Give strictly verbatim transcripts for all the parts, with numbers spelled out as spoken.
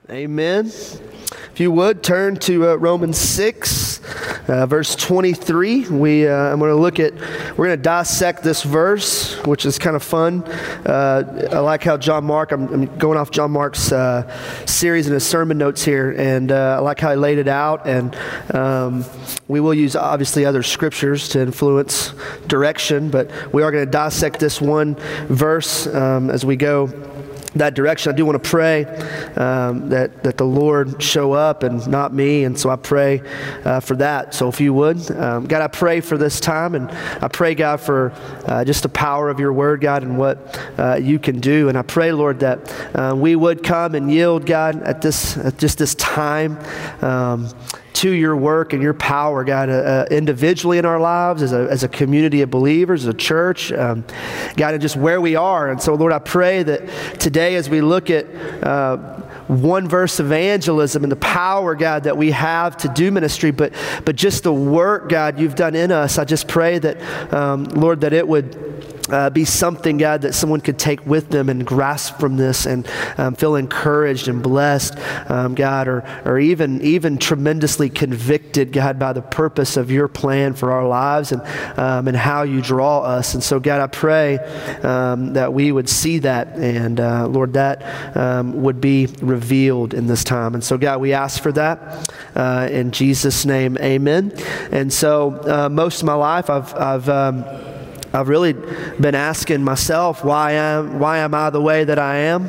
Amen. If you would, turn to uh, Romans six, uh, verse twenty-three. We, uh, I'm going to look at, we're going to dissect this verse, which is kind of fun. Uh, I like how John Mark, I'm, I'm going off John Mark's uh, series in his sermon notes here, and uh, I like how he laid it out. And um, we will use, obviously, other scriptures to influence direction, but we are going to dissect this one verse um, as we go that direction. I do want to pray um, that that the Lord show up and not me, and so I pray uh, for that. So if you would, um, God, I pray for this time, and I pray, God, for uh, just the power of your word, God, and what uh, you can do. And I pray, Lord, that uh, we would come and yield, God, at this at just this time. Um, to your work and your power, God, uh, individually in our lives, as a, as a community of believers, as a church, um, God, and just where we are. And so, Lord, I pray that today as we look at uh, one verse evangelism and the power, God, that we have to do ministry, but but just the work, God, you've done in us, I just pray that, um, Lord, that it would Uh, be something, God, that someone could take with them and grasp from this and um, feel encouraged and blessed, um, God, or or even even tremendously convicted, God, by the purpose of your plan for our lives and um, and how you draw us. And so, God, I pray um, that we would see that, and uh, Lord, that um, would be revealed in this time. And so, God, we ask for that uh, in Jesus' name, Amen. And so, uh, most of my life, I've I've um, I've really been asking myself, why am why am I the way that I am?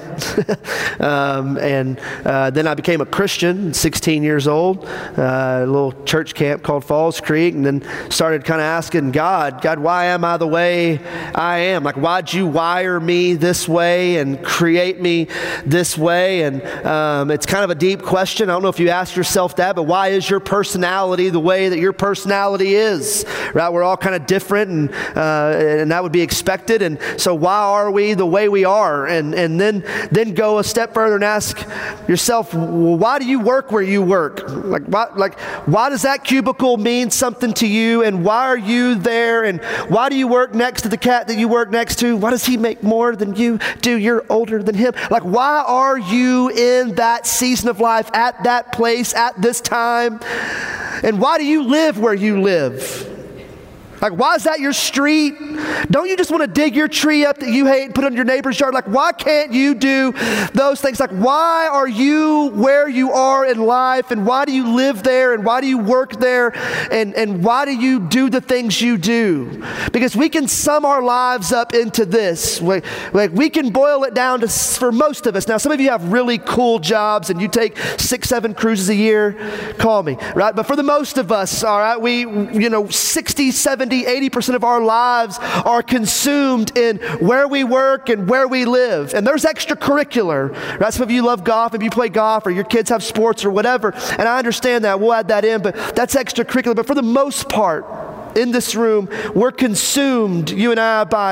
um, and uh, then I became a Christian, sixteen years old, uh, a little church camp called Falls Creek, and then started kind of asking God, God, why am I the way I am? Like, why'd you wire me this way and create me this way? And um, it's kind of a deep question. I don't know if you ask yourself that, but why is your personality the way that your personality is? Right? We're all kind of different, and uh, and that would be expected. And so why are we the way we are? And and then then go a step further and ask yourself, well, why do you work where you work? Like why, like why does that cubicle mean something to you? And why are you there? And why do you work next to the cat that you work next to? Why does he make more than you do? You're older than him. Like, why are you in that season of life, at that place, at this time? And why do you live where you live? Like, why is that your street? Don't you just want to dig your tree up that you hate and put it in your neighbor's yard? Like, why can't you do those things? Like, why are you where you are in life? And why do you live there? And why do you work there? And, and why do you do the things you do? Because we can sum our lives up into this. Like, like we can boil it down to, for most of us. Now, some of you have really cool jobs and you take six, seven cruises a year. Call me, right? But for the most of us, all right, we, you know, sixty, seventy, eighty percent of our lives are consumed in where we work and where we live. And there's extracurricular, right? Some of you love golf, if you play golf, or your kids have sports or whatever. And I understand that, we'll add that in, but that's extracurricular. But for the most part, in this room, we're consumed, you and I, by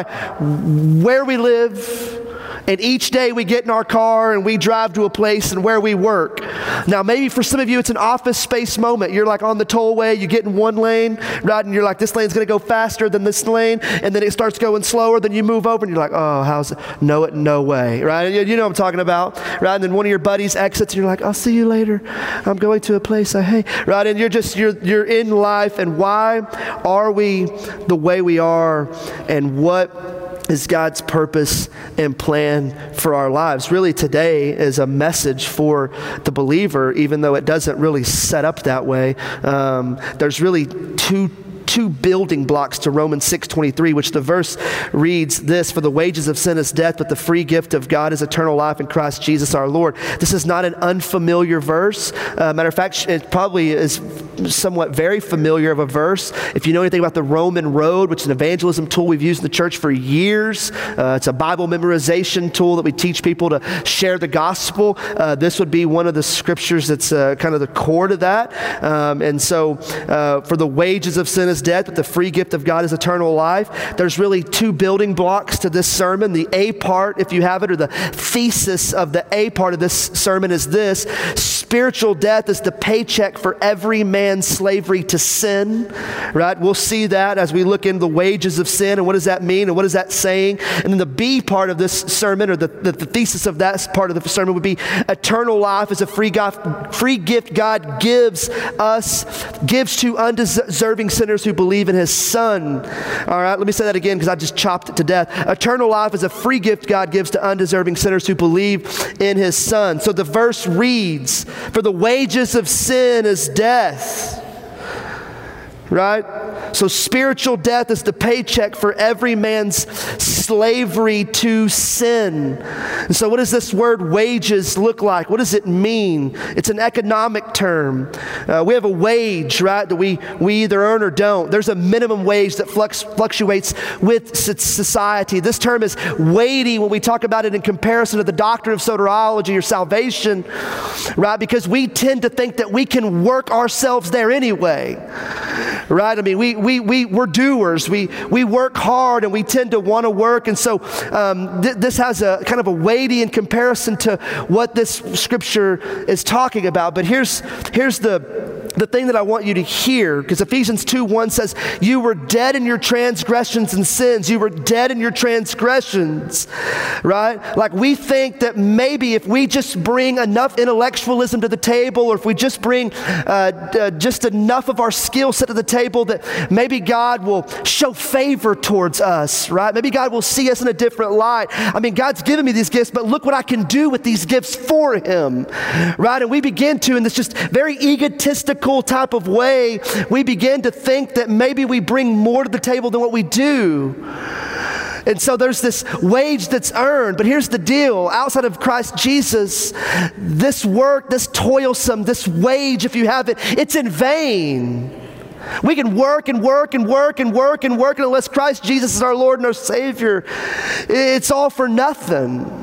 where we live. And each day we get in our car and we drive to a place and where we work. Now, maybe for some of you, it's an office space moment. You're like on the tollway, you get in one lane, right? And you're like, this lane's going to go faster than this lane. And then it starts going slower. Then you move over and you're like, oh, how's it? No, it, no way, right? You, you know what I'm talking about, right? And then one of your buddies exits and you're like, I'll see you later. I'm going to a place I hate, right? And you're just, you're, you're in life. And why are we the way we are? And what is God's purpose and plan for our lives? Really, today is a message for the believer, even though it doesn't really set up that way. Um, there's really two two building blocks to Romans six twenty-three, which the verse reads this: for the wages of sin is death, but the free gift of God is eternal life in Christ Jesus our Lord. This is not an unfamiliar verse. Uh, matter of fact, it probably is somewhat very familiar of a verse. If you know anything about the Roman Road, which is an evangelism tool we've used in the church for years, uh, it's a Bible memorization tool that we teach people to share the gospel. Uh, this would be one of the scriptures that's uh, kind of the core to that. Um, and so, uh, for the wages of sin is death, but the free gift of God is eternal life. There's really two building blocks to this sermon. The A part, if you have it, or the thesis of the A part of this sermon is this: spiritual death is the paycheck for every man man's slavery to sin, right? We'll see that as we look into the wages of sin and what does that mean and what is that saying. And then the B part of this sermon, or the, the, the thesis of that part of the sermon would be eternal life is a free, God, free gift God gives us, gives to undeserving sinners who believe in his Son. All right, let me say that again because I just chopped it to death. Eternal life is a free gift God gives to undeserving sinners who believe in his Son. So the verse reads, for the wages of sin is death. Right? So spiritual death is the paycheck for every man's slavery to sin. And so what does this word wages look like? What does it mean? It's an economic term. Uh, we have a wage, right, that we, we either earn or don't. There's a minimum wage that flux, fluctuates with society. This term is weighty when we talk about it in comparison to the doctrine of soteriology or salvation, right? Because we tend to think that we can work ourselves there anyway. Right? I mean, we, we, we, we're doers. We, we work hard and we tend to want to work. And so um, th- this has a kind of a weighty in comparison to what this scripture is talking about. But here's, here's the, the thing that I want you to hear, because Ephesians two one says, you were dead in your transgressions and sins. You were dead in your transgressions, right? Like we think that maybe if we just bring enough intellectualism to the table, or if we just bring uh, uh, just enough of our skill set to the table, that maybe God will show favor towards us, right? Maybe God will see us in a different light. I mean, God's given me these gifts, but look what I can do with these gifts for him, right? And we begin to, in this just very egotistical type of way, we begin to think that maybe we bring more to the table than what we do. And so there's this wage that's earned. But here's the deal. Outside of Christ Jesus, this work, this toilsome, this wage, if you have it, it's in vain. We can work and work and work and work and work, and unless Christ Jesus is our Lord and our Savior, it's all for nothing.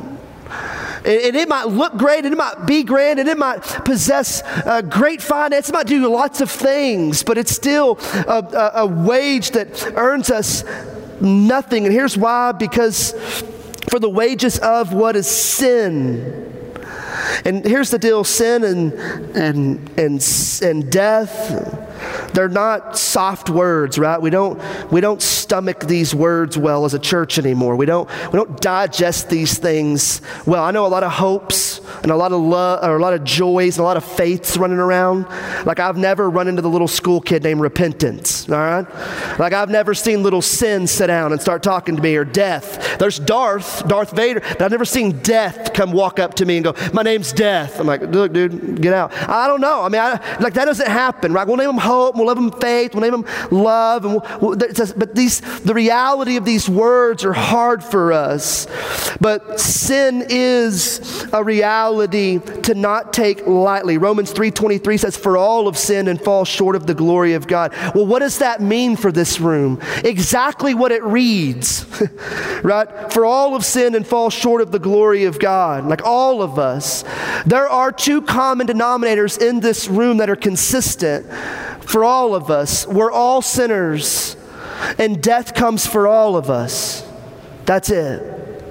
And it might look great, and it might be grand, and it might possess uh, great finance, it might do lots of things, but it's still a, a, a wage that earns us nothing. And here's why: because for the wages of what is sin. And here's the deal: sin and and and and death, they're not soft words, right? We don't we don't stomach these words well as a church anymore. We don't we don't digest these things well. I know a lot of hopes and a lot of love, or a lot of joys, and a lot of faiths running around. Like I've never run into the little school kid named Repentance. All right, like I've never seen little Sin sit down and start talking to me, or Death. There's Darth, Darth Vader, but I've never seen Death come walk up to me and go, "My name's Death." I'm like, "Look, dude, get out." I don't know. I mean, I, like that doesn't happen, right? We'll name them hope, we'll name them faith, we'll name them love, and we'll, we'll, just, but these, the reality of these words are hard for us. But sin is a reality to not take lightly. Romans three twenty-three says, "For all have sinned and fall short of the glory of God." Well, what does that mean for this room? Exactly what it reads, right? For all have sinned and fall short of the glory of God. Like all of us. There are two common denominators in this room that are consistent for all of us. We're all sinners, and death comes for all of us. That's it.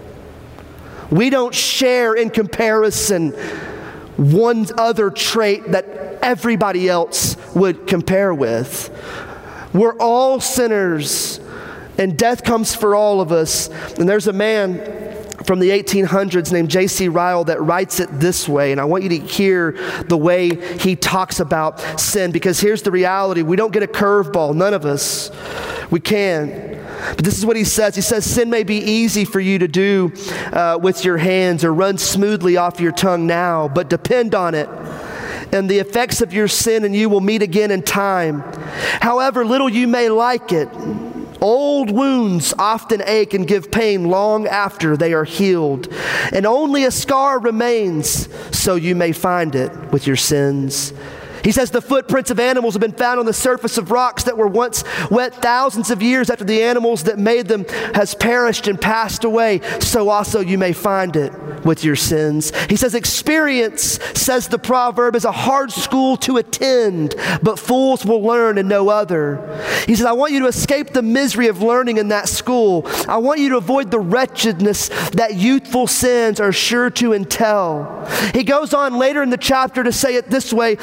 We don't share in comparison one other trait that everybody else would compare with. We're all sinners, and death comes for all of us. And there's a man from the eighteen hundreds named J C Ryle that writes it this way, and I want you to hear the way he talks about sin, because here's the reality. We don't get a curveball, none of us. We can. But this is what he says. He says, sin may be easy for you to do uh, with your hands or run smoothly off your tongue now, but depend on it, and the effects of your sin and you will meet again in time. However little you may like it, old wounds often ache and give pain long after they are healed, and only a scar remains, so you may find it with your sins. He says the footprints of animals have been found on the surface of rocks that were once wet thousands of years after the animals that made them has perished and passed away. So also you may find it with your sins. He says experience, says the proverb, is a hard school to attend, but fools will learn and no other. He says, I want you to escape the misery of learning in that school. I want you to avoid the wretchedness that youthful sins are sure to entail. He goes on later in the chapter to say it this way. He says,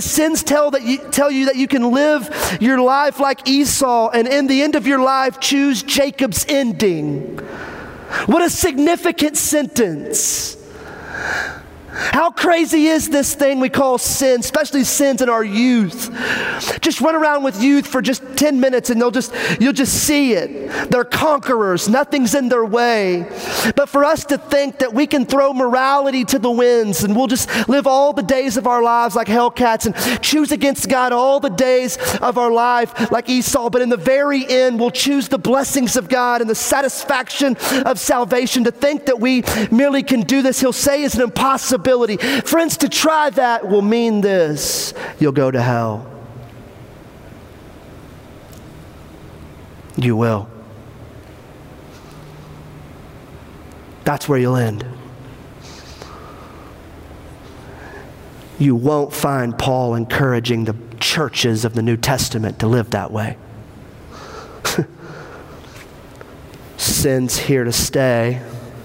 Because sins tell that you tell you that you can live your life like Esau and in the end of your life choose Jacob's ending. What a significant sentence. How crazy is this thing we call sin, especially sins in our youth? Just run around with youth for just ten minutes and they'll just, you'll just see it. They're conquerors. Nothing's in their way. But for us to think that we can throw morality to the winds and we'll just live all the days of our lives like hellcats and choose against God all the days of our life like Esau, but in the very end we'll choose the blessings of God and the satisfaction of salvation. To think that we merely can do this, he'll say, is an impossibility. Friends, to try that will mean this: you'll go to hell. You will. That's where you'll end. You won't find Paul encouraging the churches of the New Testament to live that way. Sin's here to stay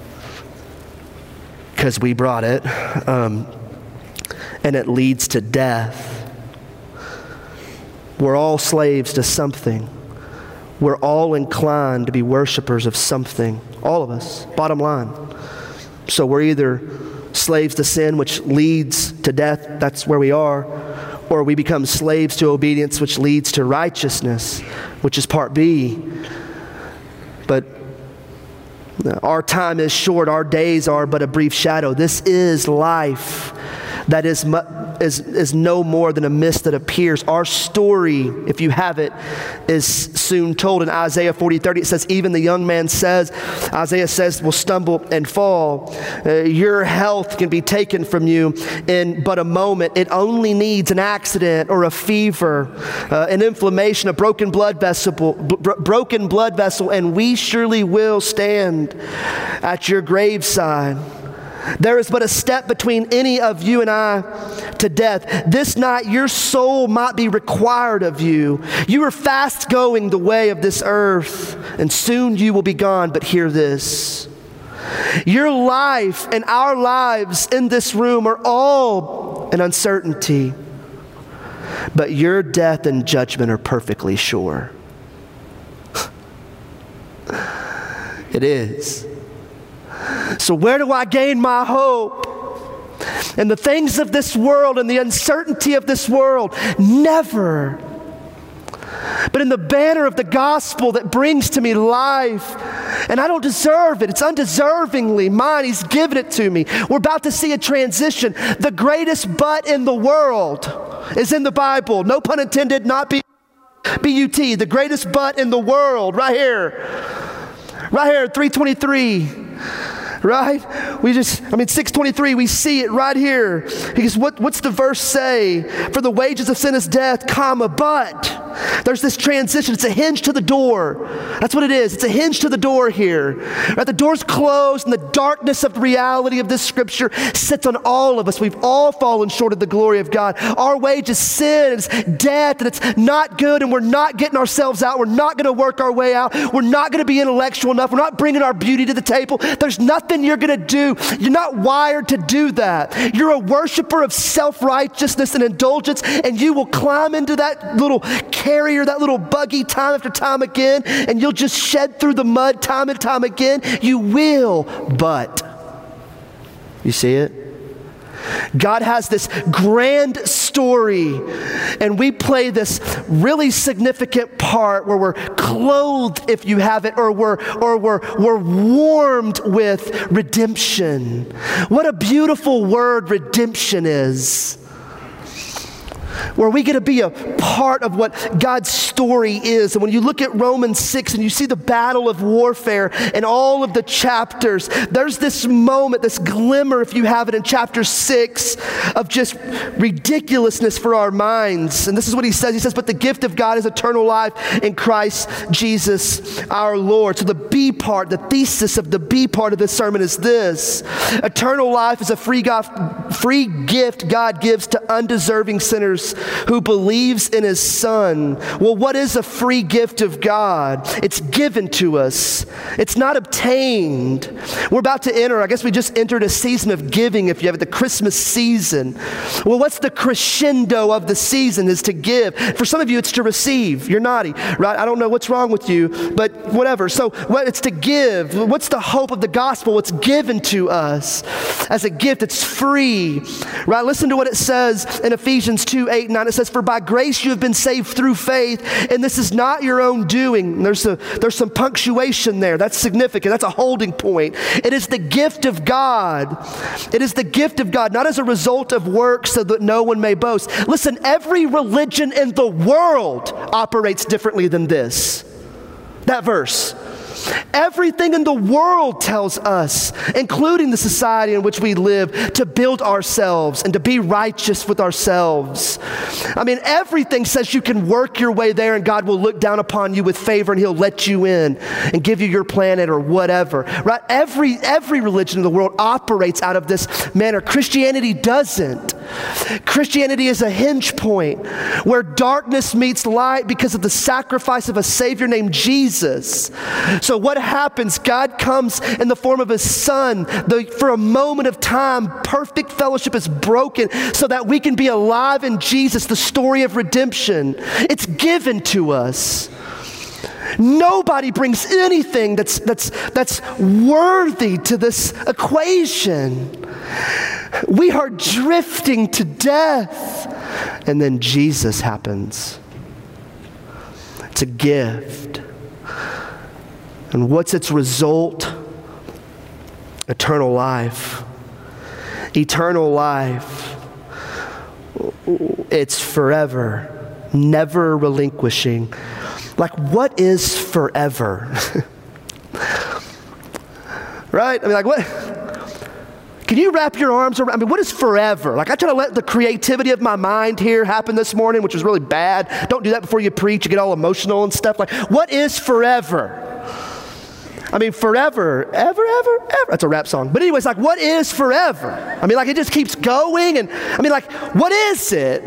because we brought it, um, and it leads to death. We're all slaves to something. We're all inclined to be worshipers of something. All of us, bottom line. So we're either slaves to sin, which leads to death, that's where we are, or we become slaves to obedience, which leads to righteousness, which is part B. But our time is short, our days are but a brief shadow. This is life that is, mu- is, is no more than a mist that appears. Our story, if you have it, is soon told. In Isaiah forty thirty, it says, even the young man says, Isaiah says, will stumble and fall. Uh, your health can be taken from you in but a moment. It only needs an accident or a fever, uh, an inflammation, a broken blood vessel, b- broken blood vessel, and we surely will stand at your graveside. There is but a step between any of you and I to death. This night your soul might be required of you. You are fast going the way of this earth, and soon you will be gone. But hear this. Your life and our lives in this room are all an uncertainty, but your death and judgment are perfectly sure. It is. So where do I gain my hope? In the things of this world and the uncertainty of this world? Never. But in the banner of the gospel that brings to me life. And I don't deserve it. It's undeservingly mine. He's given it to me. We're about to see a transition. The greatest but in the world is in the Bible. No pun intended, not B U T. The greatest but in the world, right here. Right here, three twenty-three. Right? We just, I mean, six twenty-three, we see it right here. Because what, what's the verse say? For the wages of sin is death, comma, but. There's this transition. It's a hinge to the door. That's what it is. It's a hinge to the door here. Right? The door's closed and the darkness of the reality of this scripture sits on all of us. We've all fallen short of the glory of God. Our wage is sin, it's death, and it's not good, and we're not getting ourselves out. We're not going to work our way out. We're not going to be intellectual enough. We're not bringing our beauty to the table. There's nothing you're going to do. You're not wired to do that. You're a worshiper of self-righteousness and indulgence, and you will climb into that little carrier, that little buggy time after time again, and you'll just shed through the mud time and time again. You will, but you see it? God has this grand story, and we play this really significant part where we're clothed, if you have it, or we're or we're we're warmed with redemption. What a beautiful word redemption is. Where we get to be a part of what God's story is. And when you look at Romans six and you see the battle of warfare and all of the chapters, there's this moment, this glimmer, if you have it, in chapter six of just ridiculousness for our minds. And this is what he says. He says, but the gift of God is eternal life in Christ Jesus our Lord. So the B part, the thesis of the B part of this sermon is this. Eternal life is a free, God, free gift God gives to undeserving sinners who believes in his son. Well, what what is a free gift of God? It's given to us. It's not obtained. We're about to enter, I guess we just entered a season of giving if you have it, the Christmas season. Well, what's the crescendo of the season is to give. For some of you, it's to receive. You're naughty, right? I don't know what's wrong with you, but whatever. So what, it's to give. What's the hope of the gospel? It's given to us as a gift. It's free, right? Listen to what it says in Ephesians two, eight, nine. It says, for by grace you have been saved through faith, and this is not your own doing. There's a, there's some punctuation there. That's significant. That's a holding point. It is the gift of God. It is the gift of God, not as a result of works so that no one may boast. Listen, every religion in the world operates differently than this. That verse. Everything in the world tells us, including the society in which we live, to build ourselves and to be righteous with ourselves. I mean, everything says you can work your way there and God will look down upon you with favor and he'll let you in and give you your planet or whatever, right? Every, every religion in the world operates out of this manner. Christianity doesn't. Christianity is a hinge point where darkness meets light because of the sacrifice of a Savior named Jesus. So what happens? God comes in the form of his Son. The, for a moment of time, perfect fellowship is broken so that we can be alive in Jesus, the story of redemption. It's given to us. Nobody brings anything that's, that's, that's worthy to this equation. We are drifting to death. And then Jesus happens. It's a gift. And what's its result? Eternal life. Eternal life. It's forever, never relinquishing. Like, what is forever? Right? I mean, like, what? Can you wrap your arms around? I mean, what is forever? Like, I try to let the creativity of my mind here happen this morning, which was really bad. Don't do that before you preach. You get all emotional and stuff. Like, what is forever? I mean, forever, ever, ever, ever. That's a rap song. But anyways, like, what is forever? I mean, like, it just keeps going. And I mean, like, what is it?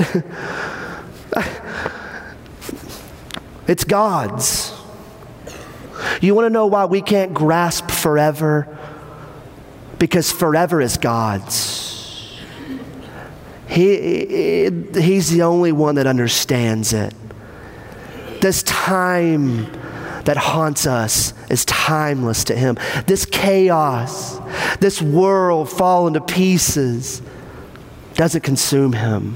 It's God's. You want to know why we can't grasp forever? Because forever is God's. He, he's the only one that understands it. This time that haunts us is timeless to him. This chaos, this world falling to pieces doesn't consume him.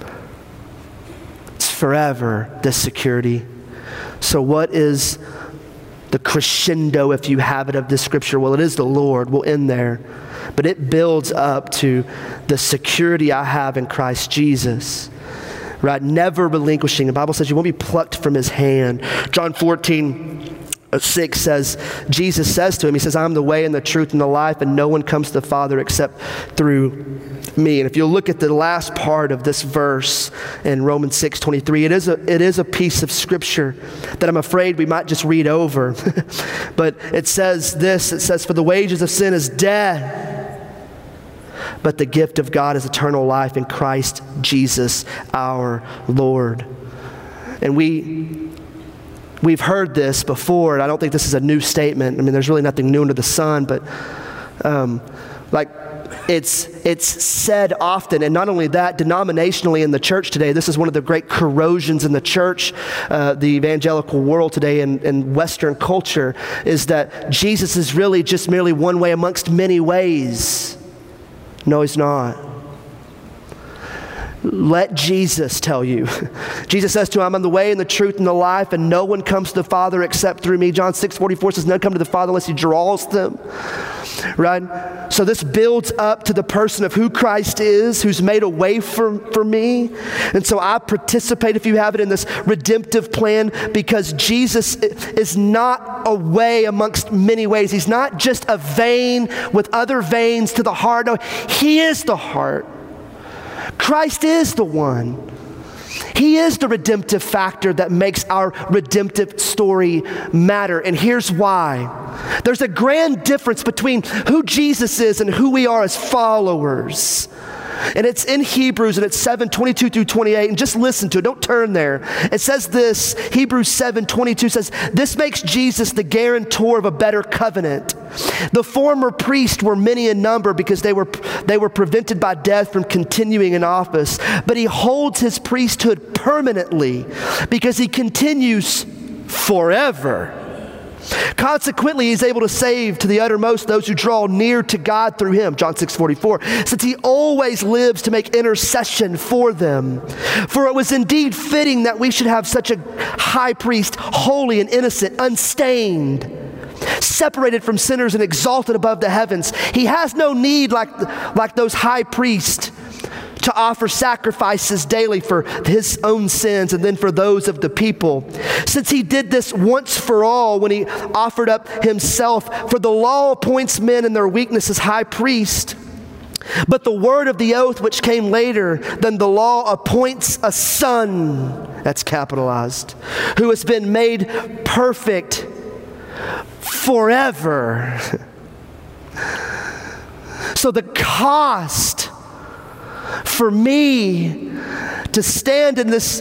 It's forever, this security. So what is the crescendo, if you have it, of this scripture? Well, it is the Lord. We'll end there. But it builds up to the security I have in Christ Jesus. Right? Never relinquishing. The Bible says you won't be plucked from his hand. John fourteen six says, Jesus says to him, he says, I'm the way and the truth and the life, and no one comes to the Father except through me. And if you look at the last part of this verse in Romans six twenty-three, it is a, it is a piece of scripture that I'm afraid we might just read over. But it says this, it says, for the wages of sin is death, but the gift of God is eternal life in Christ Jesus our Lord. And we, we've heard this before, and I don't think this is a new statement. I mean, there's really nothing new under the sun, but um, like it's, it's said often, and not only that, denominationally in the church today, this is one of the great corrosions in the church, uh, the evangelical world today in, in Western culture, is that Jesus is really just merely one way amongst many ways. No, he's not. Let Jesus tell you. Jesus says to him, I'm the way and the truth and the life, and no one comes to the Father except through me. John six forty-four says, none come to the Father unless he draws them. Right? So this builds up to the person of who Christ is, who's made a way for, for me. And so I participate, if you have it, in this redemptive plan because Jesus is not a way amongst many ways. He's not just a vein with other veins to the heart. No, he is the heart. Christ is the one. He is the redemptive factor that makes our redemptive story matter. And here's why. There's a grand difference between who Jesus is and who we are as followers. And it's in Hebrews, and it's seven, twenty-two through twenty-eight, and just listen to it. Don't turn there. It says this, Hebrews seven, twenty-two says, this makes Jesus the guarantor of a better covenant. The former priests were many in number because they were, they were prevented by death from continuing in office. But he holds his priesthood permanently because he continues forever. Consequently, he's able to save to the uttermost those who draw near to God through him, John six forty-four, since he always lives to make intercession for them. For it was indeed fitting that we should have such a high priest, holy and innocent, unstained, separated from sinners and exalted above the heavens. He has no need like, like those high priests to offer sacrifices daily for his own sins and then for those of the people, since he did this once for all when he offered up himself. For the law appoints men in their weakness as high priest, but the word of the oath which came later than the law appoints a son, that's capitalized, who has been made perfect forever. So the cost for me to stand in this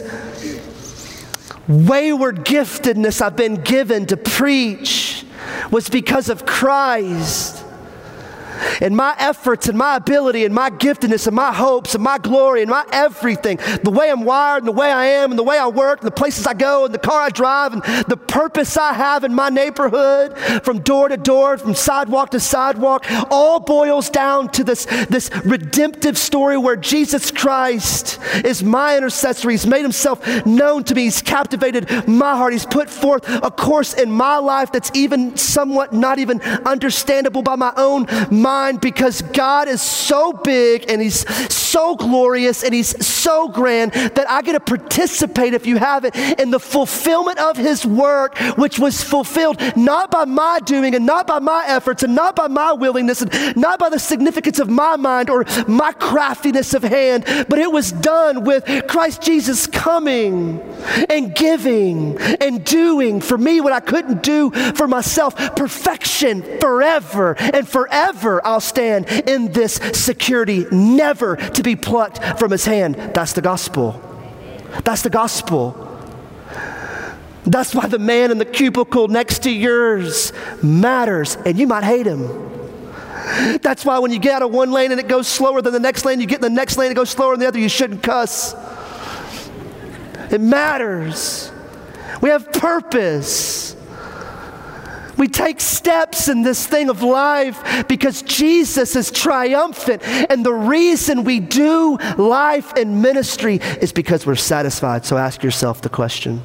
wayward giftedness I've been given to preach was because of Christ. And my efforts and my ability and my giftedness and my hopes and my glory and my everything, the way I'm wired and the way I am and the way I work and the places I go and the car I drive and the purpose I have in my neighborhood from door to door, from sidewalk to sidewalk, all boils down to this, this redemptive story where Jesus Christ is my intercessor. He's made himself known to me. He's captivated my heart. He's put forth a course in my life that's even somewhat not even understandable by my own mind, because God is so big and he's so glorious and he's so grand that I get to participate, if you have it, in the fulfillment of his work, which was fulfilled not by my doing and not by my efforts and not by my willingness and not by the significance of my mind or my craftiness of hand, but it was done with Christ Jesus coming and giving and doing for me what I couldn't do for myself. Perfection forever and forever. I'll stand in this security, never to be plucked from his hand. That's the gospel. That's the gospel. That's why the man in the cubicle next to yours matters, and you might hate him. That's why when you get out of one lane and it goes slower than the next lane, you get in the next lane and it goes slower than the other, you shouldn't cuss. It matters. We have purpose. We take steps in this thing of life because Jesus is triumphant. And the reason we do life and ministry is because we're satisfied. So ask yourself the question,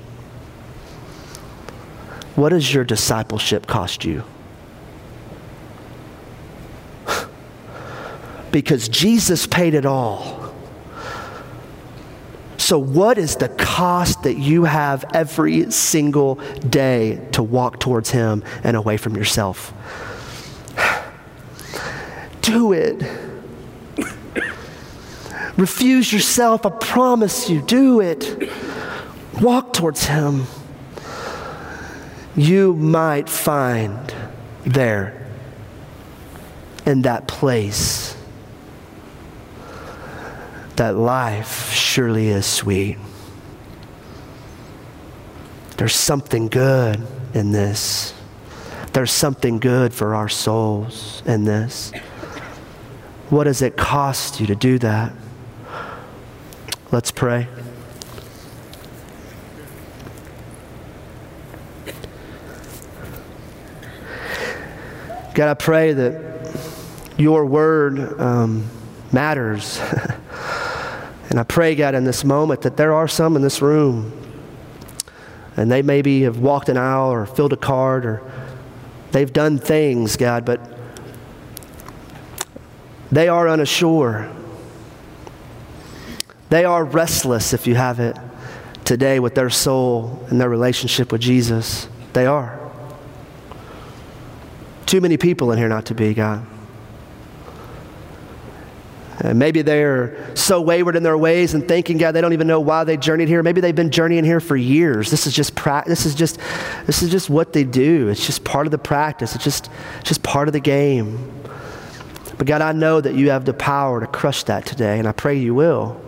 what does your discipleship cost you? Because Jesus paid it all. So what is the cost that you have every single day to walk towards him and away from yourself? Do it. Refuse yourself, I promise you, do it. Walk towards him. You might find there in that place that life surely is sweet. There's something good in this. There's something good for our souls in this. What does it cost you to do that? Let's pray. God, I pray that your word um, matters. And I pray, God, in this moment that there are some in this room, and they maybe have walked an aisle or filled a card or they've done things, God, but they are unsure. They are restless, if you have it, today with their soul and their relationship with Jesus. They are. Too many people in here not to be, God. And maybe they're so wayward in their ways and thinking, God, they don't even know why they journeyed here. Maybe they've been journeying here for years. This is just pra- this is just this is just what they do. It's just part of the practice. It's just it's just part of the game. But God, I know that you have the power to crush that today, and I pray you will.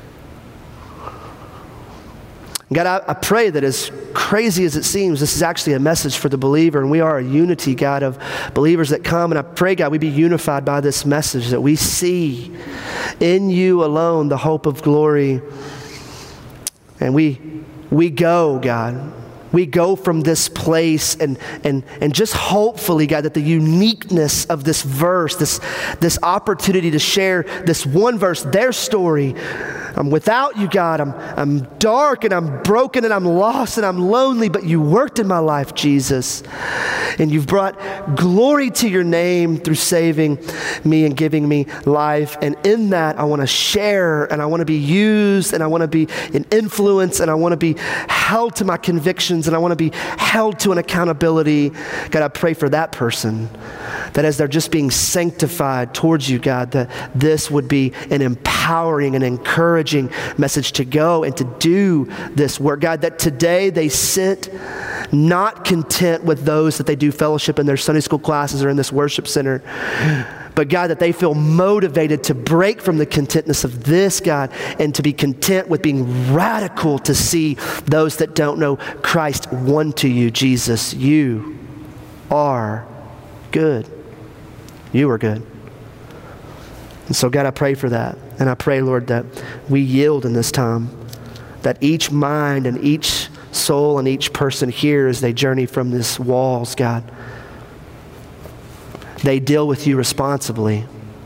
God, I, I pray that as crazy as it seems, this is actually a message for the believer, and we are a unity, God, of believers that come. And I pray, God, we be unified by this message, that we see in you alone the hope of glory. And we we go, God. We go from this place and and and just hopefully, God, that the uniqueness of this verse, this, this opportunity to share this one verse, their story. I'm without you, God. I'm, I'm dark and I'm broken and I'm lost and I'm lonely, but you worked in my life, Jesus. And you've brought glory to your name through saving me and giving me life. And in that, I want to share and I want to be used and I want to be an influence and I want to be held to my convictions and I want to be held to an accountability. God, I pray for that person, that as they're just being sanctified towards you, God, that this would be an empowering and encouraging message to go and to do this work. God, that today they sit not content with those that they do fellowship in their Sunday school classes or in this worship center, but God, that they feel motivated to break from the contentness of this, God, and to be content with being radical to see those that don't know Christ won to you. Jesus, you are good. You are good. And so, God, I pray for that. And I pray, Lord, that we yield in this time, that each mind and each soul and each person here as they journey from these walls, God, they deal with you responsibly.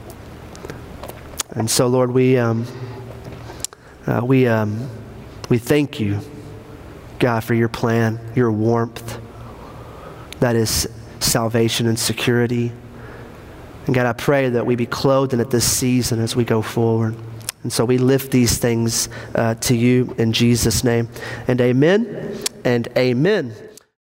And so, Lord, we um, uh, we um, we thank you, God, for your plan, your warmth, that is salvation and security. And God, I pray that we be clothed in it this season as we go forward. And so we lift these things uh, to you in Jesus' name. And amen and amen.